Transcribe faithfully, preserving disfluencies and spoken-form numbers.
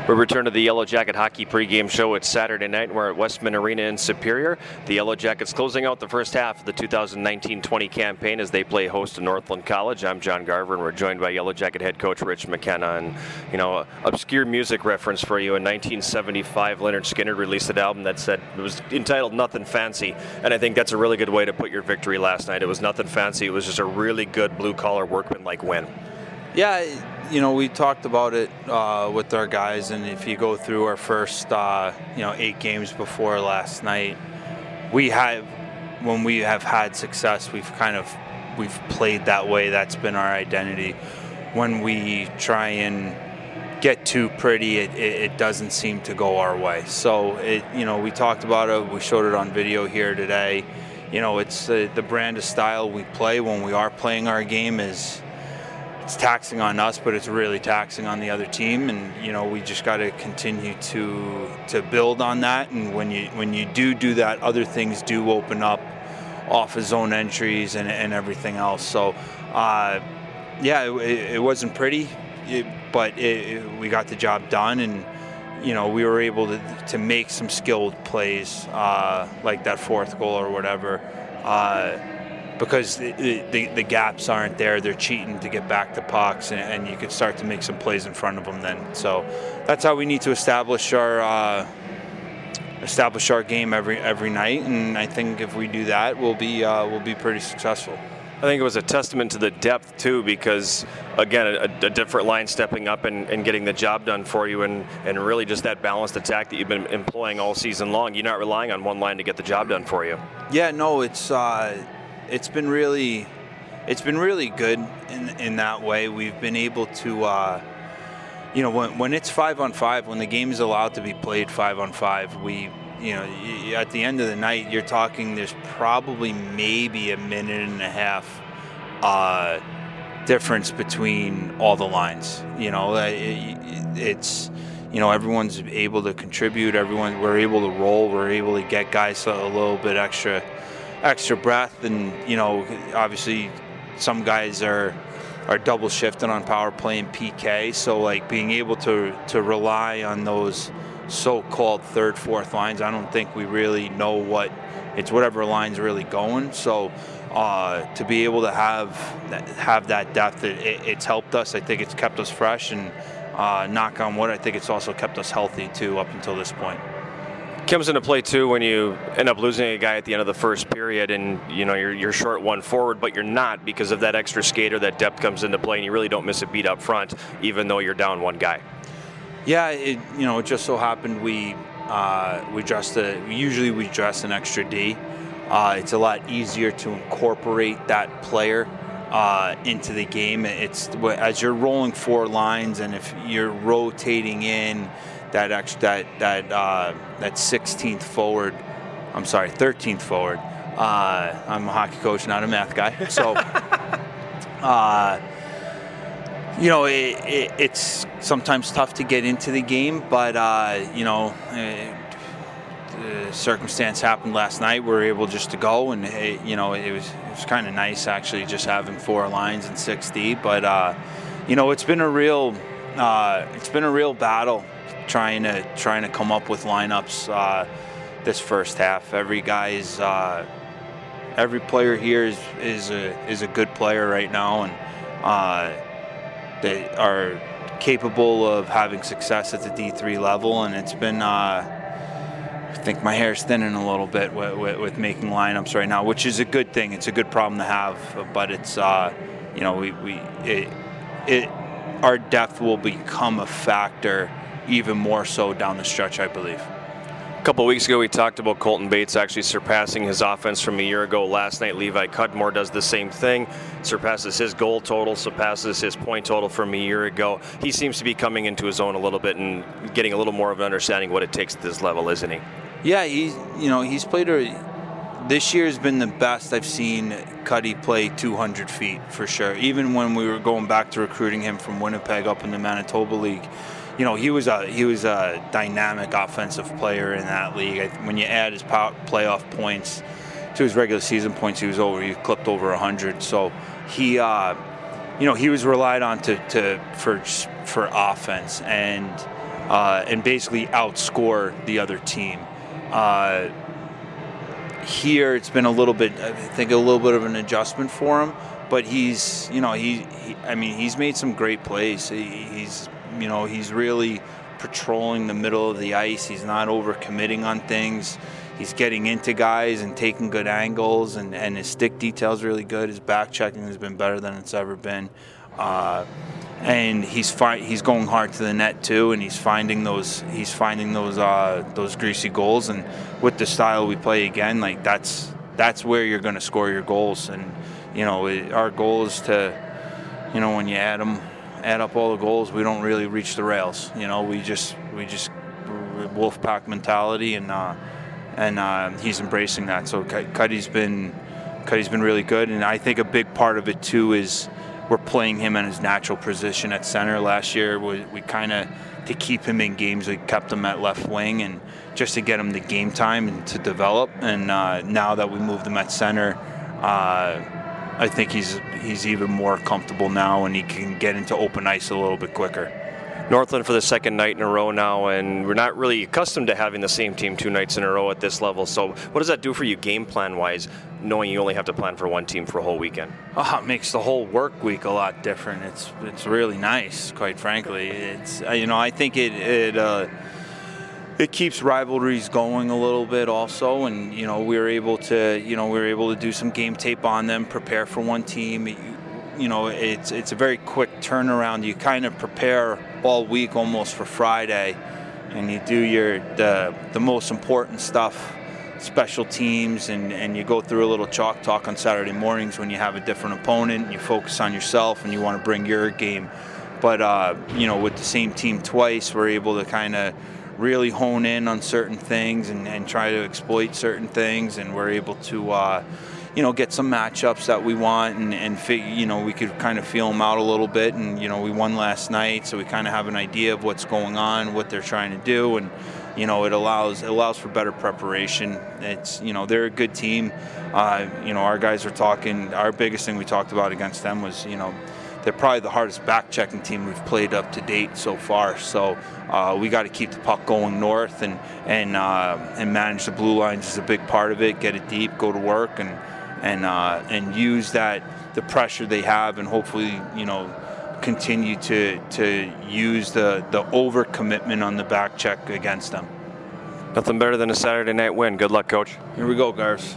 We return to the Yellow Jacket Hockey pregame show. It's Saturday night, and we're at Westman Arena in Superior. The Yellow Jackets closing out the first half of the two thousand nineteen twenty campaign as they play host to Northland College. I'm John Garver, and we're joined by Yellow Jacket head coach Rich McKenna. And, you know, obscure music reference for you. In nineteen seventy-five, Leonard Skinner released an album that said it was entitled Nothing Fancy, and I think that's a really good way to put your victory last night. It was nothing fancy. It was just a really good blue-collar workman-like win. Yeah, you know, we talked about it uh, with our guys, and if you go through our first, uh, you know, eight games before last night, we have, when we have had success, we've kind of, we've played that way. That's been our identity. When we try and get too pretty, it, it, it doesn't seem to go our way. So, it, you know, we talked about it. We showed it on video here today. You know, it's uh, the brand of style we play when we are playing our game is, it's taxing on us, but it's really taxing on the other team, and you know we just got to continue to to build on that. And when you when you do do that, other things do open up off of zone entries and, and everything else. So, uh, yeah, it, it wasn't pretty, it, but it, it, we got the job done, and you know we were able to to make some skilled plays uh, like that fourth goal or whatever. Uh, because the, the, the gaps aren't there. They're cheating to get back to pucks, and, and you could start to make some plays in front of them then. So that's how we need to establish our uh, establish our game every every night, and I think if we do that, we'll be uh, we'll be pretty successful. I think it was a testament to the depth, too, because, again, a, a different line stepping up and, and getting the job done for you, and, and really just that balanced attack that you've been employing all season long. You're not relying on one line to get the job done for you. Yeah, no, it's... Uh, It's been really, it's been really good in in that way. We've been able to, uh, you know, when when it's five on five, when the game is allowed to be played five on five, we, you know, at the end of the night, you're talking. There's probably maybe a minute and a half uh, difference between all the lines. You know, it, it's. You know, everyone's able to contribute. Everyone, we're able to roll. We're able to get guys a little bit extra. extra breath, and you know obviously some guys are are double shifting on power play and P K, so like being able to to rely on those so-called third fourth lines, I don't think we really know what it's whatever line's really going. So uh to be able to have that, have that depth, it, it, it's helped us. I think it's kept us fresh, and uh knock on wood, I think it's also kept us healthy too up until this point. Comes into play too when you end up losing a guy at the end of the first period, and you know you're you're short one forward, but you're not because of that extra skater. That depth comes into play, and you really don't miss a beat up front, even though you're down one guy. Yeah, it you know it just so happened we uh, we dressed a usually we dress an extra D. Uh, it's a lot easier to incorporate that player uh, into the game. It's as you're rolling four lines, and if you're rotating in. That extra, that that uh, that sixteenth forward, I'm sorry, thirteenth forward. Uh, I'm a hockey coach, not a math guy. So, uh, you know, it, it, it's sometimes tough to get into the game, but uh, you know, it, the circumstance happened last night. We were able just to go, and it, you know, it was it was kind of nice actually, just having four lines and six D. But uh, you know, it's been a real, uh, it's been a real battle. Trying to trying to come up with lineups uh, this first half. Every guy is uh, every player here is is a is a good player right now, and uh, they are capable of having success at the D three level. And it's been uh, I think my hair's thinning a little bit with, with, with making lineups right now, which is a good thing. It's a good problem to have, but it's uh, you know we we it, it our depth will become a factor. Even more so down the stretch, I believe. A couple of weeks ago, we talked about Colton Bates actually surpassing his offense from a year ago. Last night, Levi Cudmore does the same thing, surpasses his goal total, surpasses his point total from a year ago. He seems to be coming into his own a little bit and getting a little more of an understanding of what it takes at this level, isn't he? Yeah, he's you know he's played a. This year has been the best I've seen Cuddy play two hundred feet for sure. Even when we were going back to recruiting him from Winnipeg up in the Manitoba League. You know, he was a he was a dynamic offensive player in that league. When you add his power, playoff points to his regular season points, he was over. He clipped over one hundred. So he, uh, you know, he was relied on to, to for for offense, and uh, and basically outscore the other team. Uh, here, it's been a little bit, I think, a little bit of an adjustment for him. But he's, you know, he, he I mean, he's made some great plays. He, he's, you know, he's really patrolling the middle of the ice. He's not overcommitting on things. He's getting into guys and taking good angles, and, and his stick detail's really good. His back checking has been better than it's ever been. Uh, and he's fi- he's going hard to the net too, and he's finding those he's finding those uh, those greasy goals. And with the style we play again, like that's that's where you're going to score your goals. And you know, it, our goal is to, you know, when you add them, add up all the goals, we don't really reach the rails. You know, we just we just wolf pack mentality, and uh, and uh, he's embracing that. So Cuddy's been Cuddy's been really good, and I think a big part of it too is we're playing him in his natural position at center. Last year, we, we kind of, to keep him in games, we kept him at left wing, and just to get him the game time and to develop. And uh, now that we moved him at center, uh, I think he's he's even more comfortable now, and he can get into open ice a little bit quicker. Northland for the second night in a row now, and we're not really accustomed to having the same team two nights in a row at this level. So what does that do for you game plan-wise, knowing you only have to plan for one team for a whole weekend? Oh, it makes the whole work week a lot different. It's it's really nice, quite frankly. It's you know I think it it uh, it keeps rivalries going a little bit also, and you know we were able to you know we were able to do some game tape on them, prepare for one team. You, you know it's it's a very quick turnaround. You kind of prepare all week almost for Friday, and you do your the the most important stuff, special teams, and, and you go through a little chalk talk on Saturday mornings when you have a different opponent, and you focus on yourself and you want to bring your game. But uh, you know, with the same team twice, we're able to kind of really hone in on certain things and, and try to exploit certain things, and we're able to uh, you know, get some matchups that we want, and, and fig- you know, we could kind of feel them out a little bit. And, you know, we won last night, so we kind of have an idea of what's going on, what they're trying to do. And, you know, it allows it allows for better preparation. It's, you know, they're a good team. Uh, you know, our guys are talking, our biggest thing we talked about against them was, you know, they're probably the hardest back-checking team we've played up to date so far. So uh, we got to keep the puck going north, and and uh, and manage the blue lines is a big part of it. Get it deep, go to work, and and uh, and use that the pressure they have, and hopefully, you know, continue to to use the the overcommitment on the back check against them. Nothing better than a Saturday night win. Good luck, Coach. Here we go, Garves.